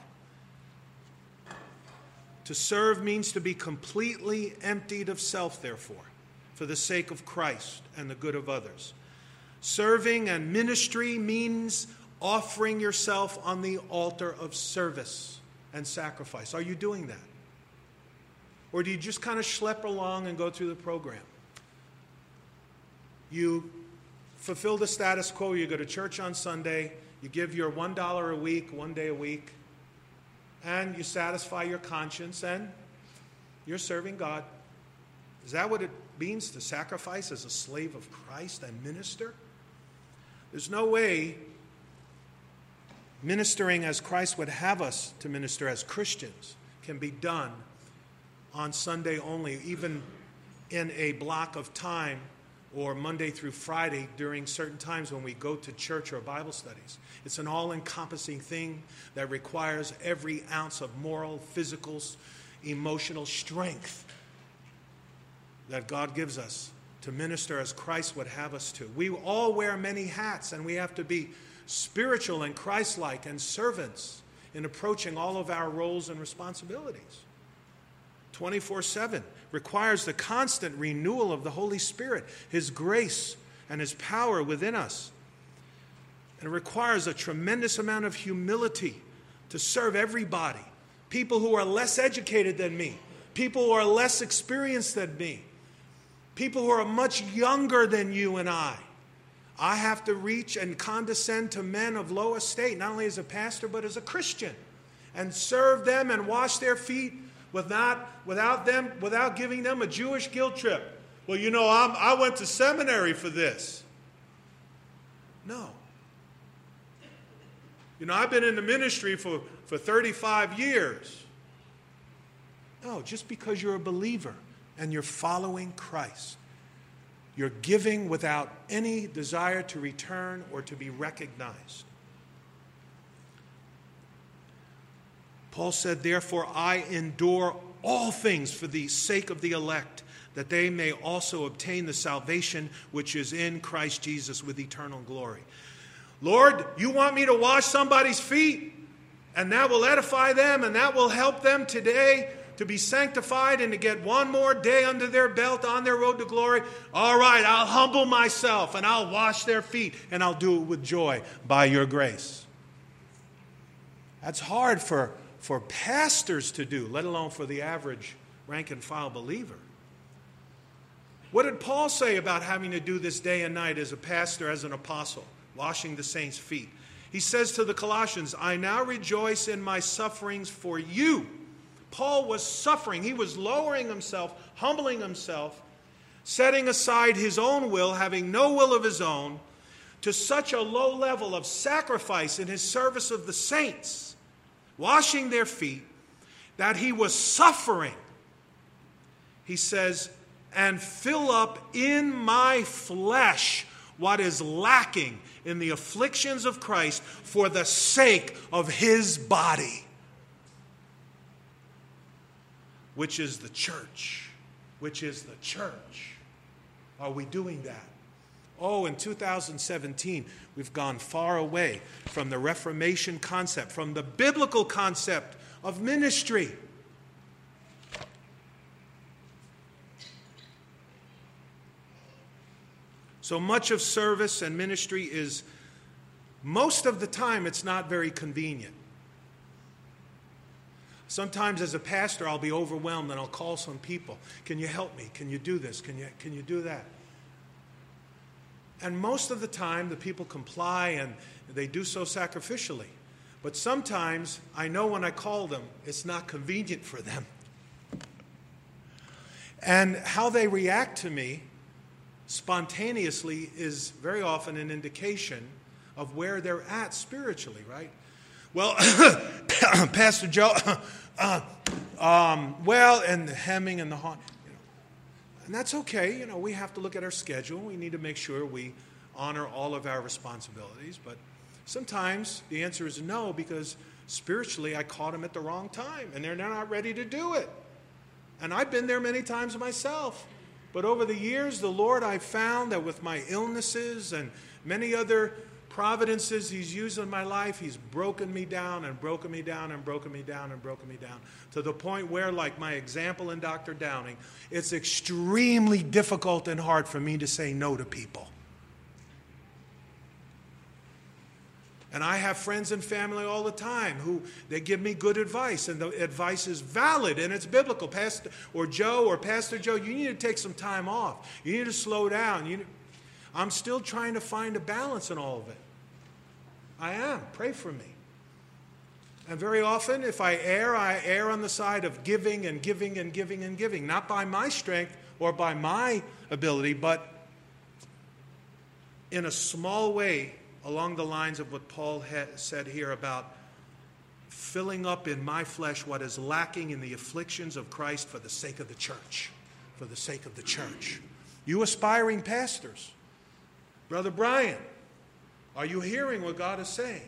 To serve means to be completely emptied of self, therefore, for the sake of Christ and the good of others. Serving and ministry means offering yourself on the altar of service and sacrifice. Are you doing that? Or do you just kind of schlep along and go through the program? You fulfill the status quo. You go to church on Sunday. You give your $1 a week, 1 day a week, and you satisfy your conscience, and you're serving God. Is that what it means to sacrifice as a slave of Christ and minister? There's no way ministering as Christ would have us to minister as Christians can be done on Sunday only, even in a block of time or Monday through Friday during certain times when we go to church or Bible studies. It's an all-encompassing thing that requires every ounce of moral, physical, emotional strength. that God gives us to minister as Christ would have us to. We all wear many hats, and we have to be spiritual and Christ-like and servants in approaching all of our roles and responsibilities. 24/7 requires the constant renewal of the Holy Spirit, His grace and His power within us. And it requires a tremendous amount of humility to serve everybody. People who are less educated than me, people who are less experienced than me, people who are much younger than you and I. I have to reach and condescend to men of low estate, not only as a pastor, but as a Christian, and serve them and wash their feet without giving them a Jewish guilt trip. Well, I went to seminary for this. No. I've been in the ministry for 35 years. No, just because you're a believer and you're following Christ, you're giving without any desire to return or to be recognized. Paul said, "Therefore I endure all things for the sake of the elect, that they may also obtain the salvation which is in Christ Jesus with eternal glory." Lord, you want me to wash somebody's feet, and that will edify them, and that will help them today to be sanctified and to get one more day under their belt on their road to glory. All right, I'll humble myself, and I'll wash their feet, and I'll do it with joy by your grace. That's hard for pastors to do, let alone for the average rank-and-file believer. What did Paul say about having to do this day and night as a pastor, as an apostle, washing the saints' feet? He says to the Colossians, "I now rejoice in my sufferings for you." Paul was suffering. He was lowering himself, humbling himself, setting aside his own will, having no will of his own, to such a low level of sacrifice in his service of the saints, washing their feet, that he was suffering. He says, "And fill up in my flesh what is lacking in the afflictions of Christ for the sake of his body," which is the church. Which is the church. Are we doing that? Oh, in 2017, we've gone far away from the Reformation concept, from the biblical concept of ministry. So much of service and ministry is, most of the time, it's not very convenient. Sometimes as a pastor, I'll be overwhelmed and I'll call some people. "Can you help me? Can you do this? Can you do that?" And most of the time, the people comply and they do so sacrificially. But sometimes, I know when I call them, it's not convenient for them. And how they react to me spontaneously is very often an indication of where they're at spiritually, right? Well, Pastor Joe, and the hemming and the hawing, and that's okay. We have to look at our schedule. We need to make sure we honor all of our responsibilities. But sometimes the answer is no, because spiritually I caught them at the wrong time, and they're not ready to do it. And I've been there many times myself. But over the years, the Lord, I've found that with my illnesses and many other providences He's used in my life, He's broken me down and broken me down and broken me down and broken me down, to the point where, like my example in Dr. Downing, it's extremely difficult and hard for me to say no to people. And I have friends and family all the time who they give me good advice, and the advice is valid and it's biblical. Pastor Joe, you need to take some time off. You need to slow down. I'm still trying to find a balance in all of it. I am. Pray for me. And very often, if I err on the side of giving and giving and giving and giving, not by my strength or by my ability, but in a small way, along the lines of what Paul said here about filling up in my flesh what is lacking in the afflictions of Christ for the sake of the church. For the sake of the church. You aspiring pastors, Brother Brian, are you hearing what God is saying?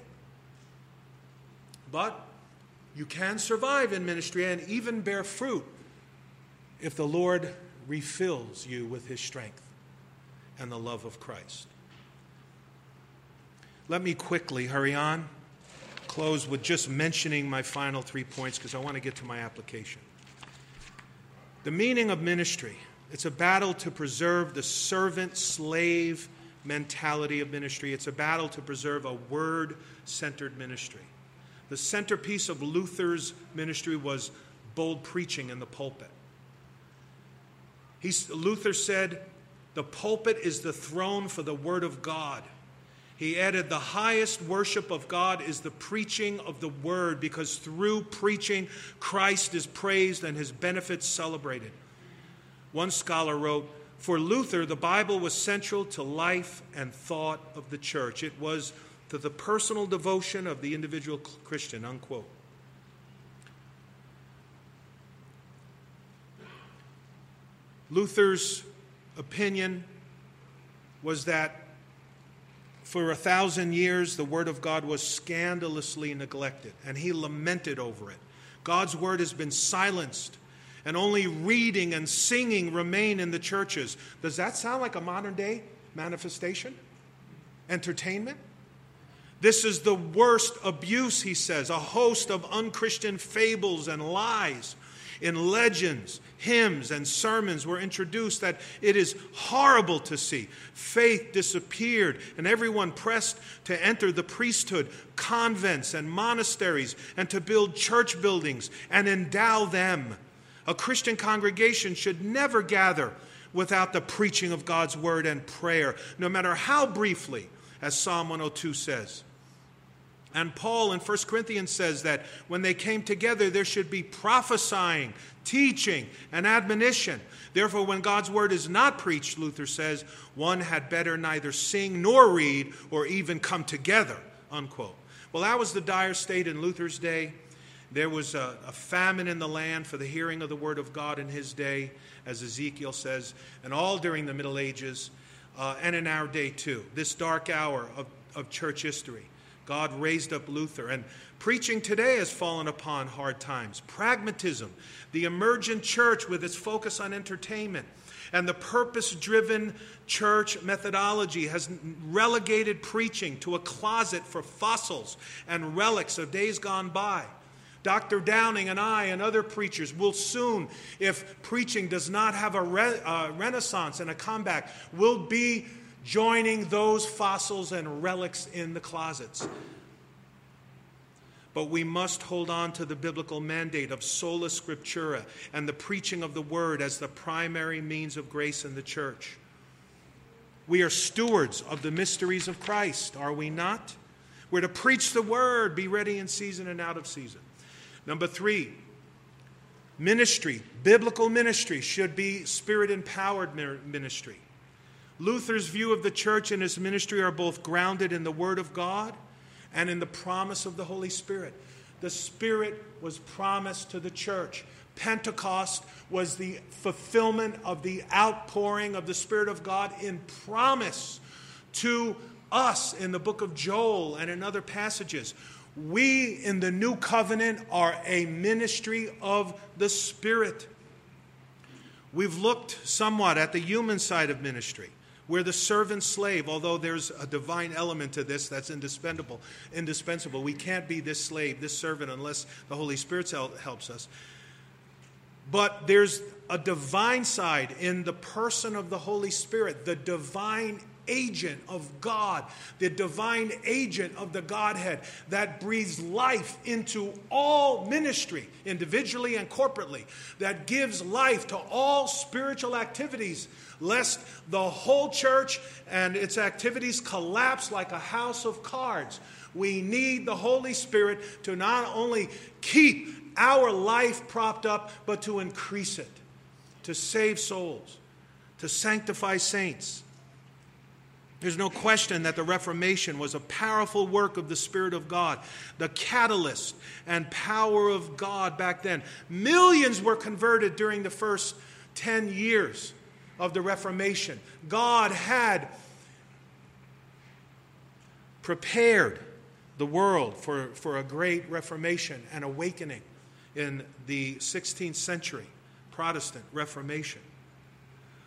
But you can survive in ministry and even bear fruit if the Lord refills you with his strength and the love of Christ. Let me quickly hurry on, close with just mentioning my final 3 points because I want to get to my application. The meaning of ministry, it's a battle to preserve the servant-slave mentality of ministry. It's a battle to preserve a word-centered ministry. The centerpiece of Luther's ministry was bold preaching in the pulpit. Luther said, the pulpit is the throne for the word of God. He added, the highest worship of God is the preaching of the word, because through preaching, Christ is praised and his benefits celebrated. One scholar wrote, for Luther, the Bible was central to life and thought of the church. It was to the personal devotion of the individual Christian, unquote. Luther's opinion was that for 1,000 years, the Word of God was scandalously neglected, and he lamented over it. God's Word has been silenced, and only reading and singing remain in the churches. Does that sound like a modern-day manifestation? Entertainment? This is the worst abuse, he says, a host of unchristian fables and lies. In legends, hymns, and sermons were introduced that it is horrible to see. Faith disappeared, and everyone pressed to enter the priesthood, convents, and monasteries, and to build church buildings and endow them. A Christian congregation should never gather without the preaching of God's word and prayer, no matter how briefly, as Psalm 102 says. And Paul in 1 Corinthians says that when they came together, there should be prophesying, teaching, and admonition. Therefore, when God's word is not preached, Luther says, one had better neither sing nor read or even come together, unquote. Well, that was the dire state in Luther's day. There was a famine in the land for the hearing of the word of God in his day, as Ezekiel says, and all during the Middle Ages, and in our day too. This dark hour of church history. God raised up Luther, and preaching today has fallen upon hard times. Pragmatism, the emergent church with its focus on entertainment, and the purpose-driven church methodology has relegated preaching to a closet for fossils and relics of days gone by. Dr. Downing and I and other preachers will soon, if preaching does not have a renaissance and a comeback, will be joining those fossils and relics in the closets. But we must hold on to the biblical mandate of sola scriptura and the preaching of the word as the primary means of grace in the church. We are stewards of the mysteries of Christ, are we not? We're to preach the word, be ready in season and out of season. Number 3, ministry, biblical ministry should be spirit-empowered ministry. Luther's view of the church and his ministry are both grounded in the Word of God and in the promise of the Holy Spirit. The Spirit was promised to the church. Pentecost was the fulfillment of the outpouring of the Spirit of God in promise to us in the book of Joel and in other passages. We in the new covenant are a ministry of the Spirit. We've looked somewhat at the human side of ministry. We're the servant-slave, although there's a divine element to this that's indispensable. We can't be this slave, this servant, unless the Holy Spirit helps us. But there's a divine side in the person of the Holy Spirit, the divine agent of God, the divine agent of the Godhead that breathes life into all ministry, individually and corporately, that gives life to all spiritual activities, lest the whole church and its activities collapse like a house of cards. We need the Holy Spirit to not only keep our life propped up, but to increase it, to save souls, to sanctify saints. There's no question that the Reformation was a powerful work of the Spirit of God, the catalyst and power of God back then. Millions were converted during the first 10 years of the Reformation. God had prepared the world for a great Reformation and awakening in the 16th century Protestant Reformation.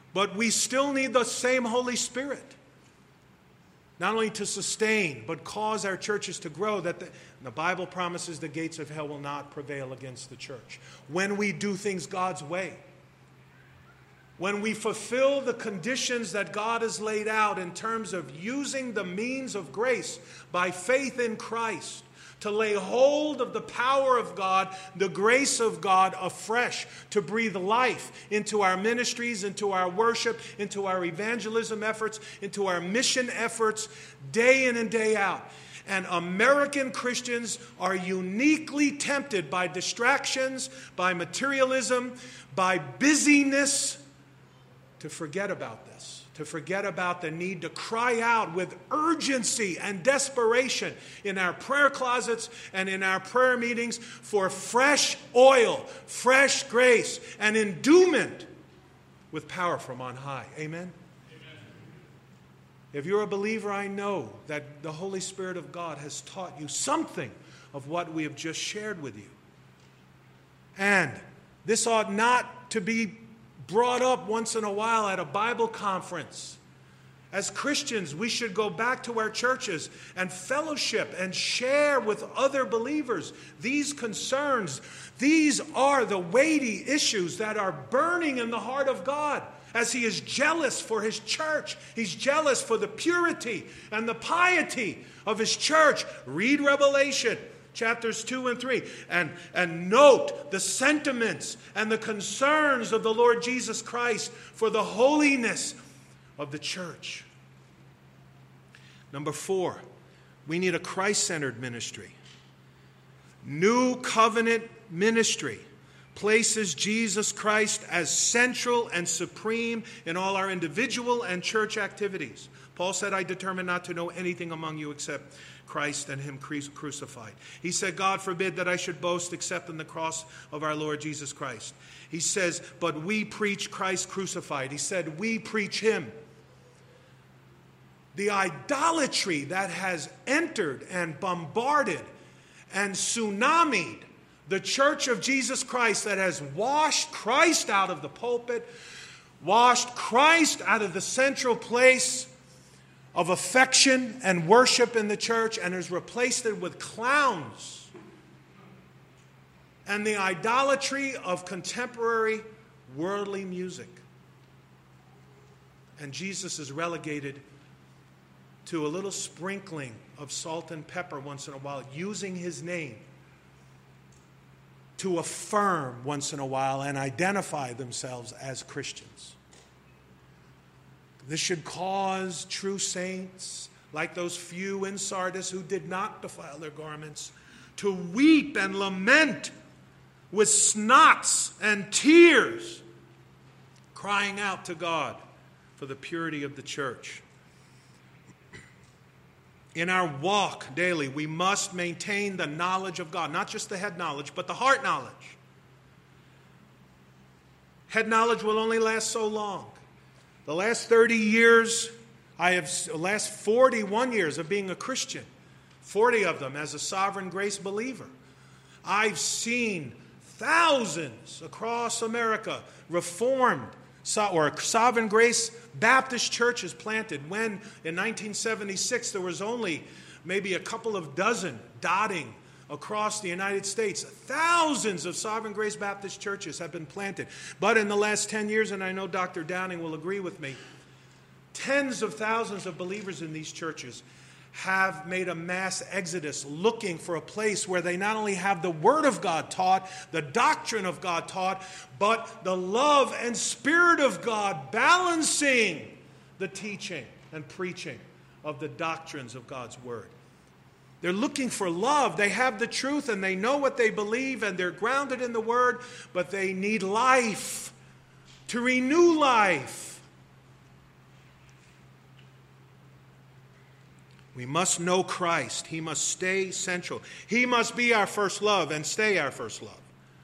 But we still need the same Holy Spirit. Not only to sustain, but cause our churches to grow. That the Bible promises the gates of hell will not prevail against the church. When we do things God's way. When we fulfill the conditions that God has laid out in terms of using the means of grace by faith in Christ to lay hold of the power of God, the grace of God afresh, to breathe life into our ministries, into our worship, into our evangelism efforts, into our mission efforts, day in and day out. And American Christians are uniquely tempted by distractions, by materialism, by busyness, to forget about this, to forget about the need to cry out with urgency and desperation in our prayer closets and in our prayer meetings for fresh oil, fresh grace, and endowment with power from on high. Amen? If you're a believer, I know that the Holy Spirit of God has taught you something of what we have just shared with you. And this ought not to be brought up once in a while at a Bible conference. As Christians, we should go back to our churches and fellowship and share with other believers these concerns. These are the weighty issues that are burning in the heart of God as He is jealous for His church. He's jealous for the purity and the piety of His church. Read Revelation chapters 2 and 3, and note the sentiments and the concerns of the Lord Jesus Christ for the holiness of the church. Number 4, we need a Christ-centered ministry. New covenant ministry places Jesus Christ as central and supreme in all our individual and church activities. Paul said, I determined not to know anything among you except Christ and Him crucified. He said, God forbid that I should boast except in the cross of our Lord Jesus Christ. He says, but we preach Christ crucified. He said, we preach Him. The idolatry that has entered and bombarded and tsunamied the church of Jesus Christ, that has washed Christ out of the pulpit, washed Christ out of the central place of affection and worship in the church, and has replaced it with clowns and the idolatry of contemporary worldly music. And Jesus is relegated to a little sprinkling of salt and pepper once in a while, using His name to affirm once in a while and identify themselves as Christians. This should cause true saints, like those few in Sardis who did not defile their garments, to weep and lament with snots and tears, crying out to God for the purity of the church. In our walk daily, we must maintain the knowledge of God, not just the head knowledge, but the heart knowledge. Head knowledge will only last so long. The last 30 years, last 41 years of being a Christian, 40 of them as a sovereign grace believer, I've seen thousands across America reformed or sovereign grace Baptist churches planted, when in 1976 there was only maybe a couple of dozen dotting across the United States. Thousands of sovereign grace Baptist churches have been planted. But in the last 10 years, and I know Dr. Downing will agree with me, tens of thousands of believers in these churches have made a mass exodus looking for a place where they not only have the Word of God taught, the doctrine of God taught, but the love and Spirit of God balancing the teaching and preaching of the doctrines of God's Word. They're looking for love. They have the truth and they know what they believe and they're grounded in the Word, but they need life to renew life. We must know Christ. He must stay central. He must be our first love and stay our first love.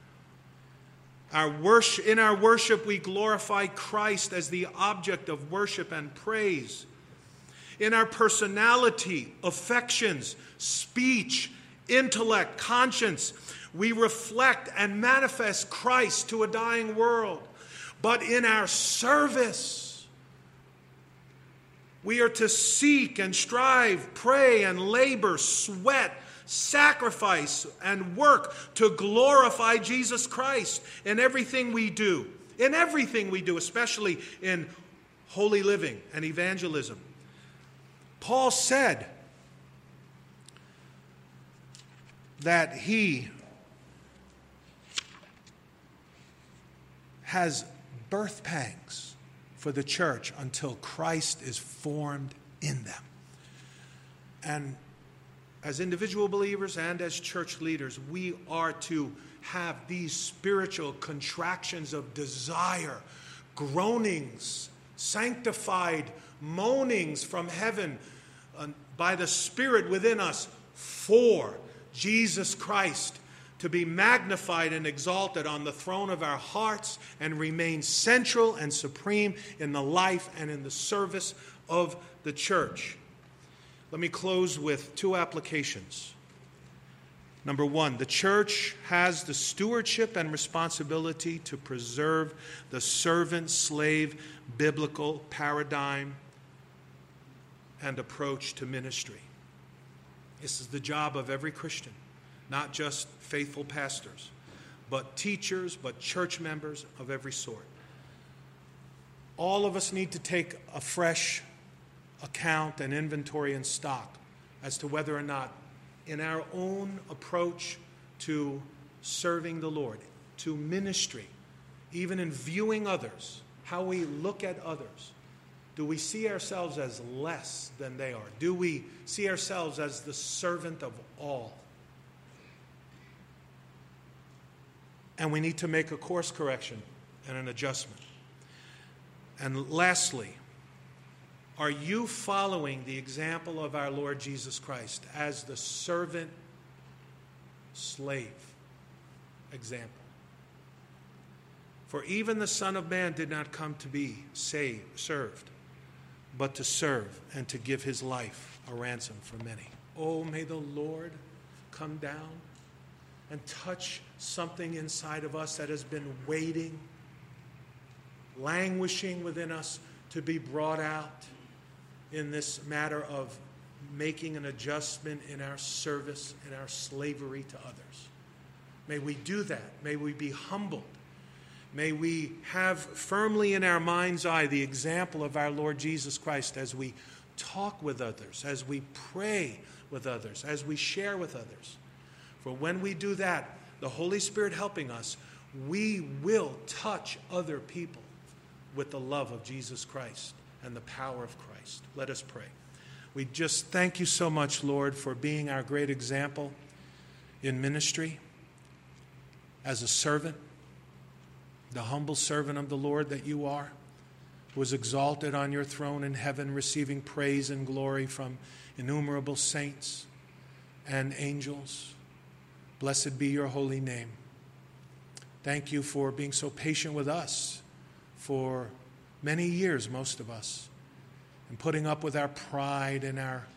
In our worship, we glorify Christ as the object of worship and praise. In our personality, affections, speech, intellect, conscience, we reflect and manifest Christ to a dying world. but in our service. We are to seek and strive, pray and labor, sweat, sacrifice and work to glorify Jesus Christ in everything we do. In everything we do, especially in holy living and evangelism. Paul said that he has birth pangs for the church until Christ is formed in them. And as individual believers and as church leaders, we are to have these spiritual contractions of desire, groanings, sanctified moanings from heaven by the Spirit within us for Jesus Christ to be magnified and exalted on the throne of our hearts and remain central and supreme in the life and in the service of the church. Let me close with two applications. Number one, the church has the stewardship and responsibility to preserve the servant-slave biblical paradigm and approach to ministry. This is the job of every Christian, not just faithful pastors, but teachers, but church members of every sort. All of us need to take a fresh account and inventory and stock as to whether or not in our own approach to serving the Lord, to ministry, even in viewing others, how we look at others, do we see ourselves as less than they are? Do we see ourselves as the servant of all? And we need to make a course correction and an adjustment. And lastly, are you following the example of our Lord Jesus Christ as the servant-slave example? For even the Son of Man did not come to be served, but to serve and to give his life a ransom for many. Oh, may the Lord come down and touch something inside of us that has been waiting, languishing within us to be brought out in this matter of making an adjustment in our service, in our slavery to others. May we do that. May we be humbled. May we have firmly in our mind's eye the example of our Lord Jesus Christ as we talk with others, as we pray with others, as we share with others. For when we do that, the Holy Spirit helping us, we will touch other people with the love of Jesus Christ and the power of Christ. Let us pray. We just thank you so much, Lord, for being our great example in ministry as a servant, the humble servant of the Lord that you are, who was exalted on your throne in heaven, receiving praise and glory from innumerable saints and angels. Blessed be your holy name. Thank you for being so patient with us for many years, most of us, and putting up with our pride and our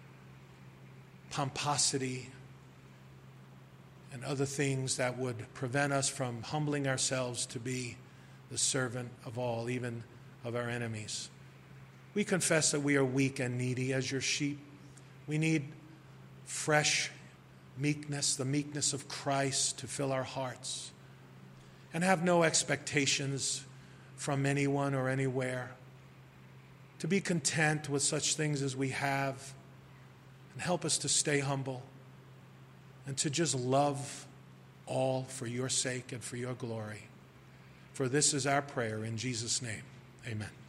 pomposity and other things that would prevent us from humbling ourselves to be the servant of all, even of our enemies. We confess that we are weak and needy as your sheep. We need fresh meekness, the meekness of Christ to fill our hearts, and have no expectations from anyone or anywhere. To be content with such things as we have, and help us to stay humble and to just love all for your sake and for your glory. For this is our prayer in Jesus' name. Amen.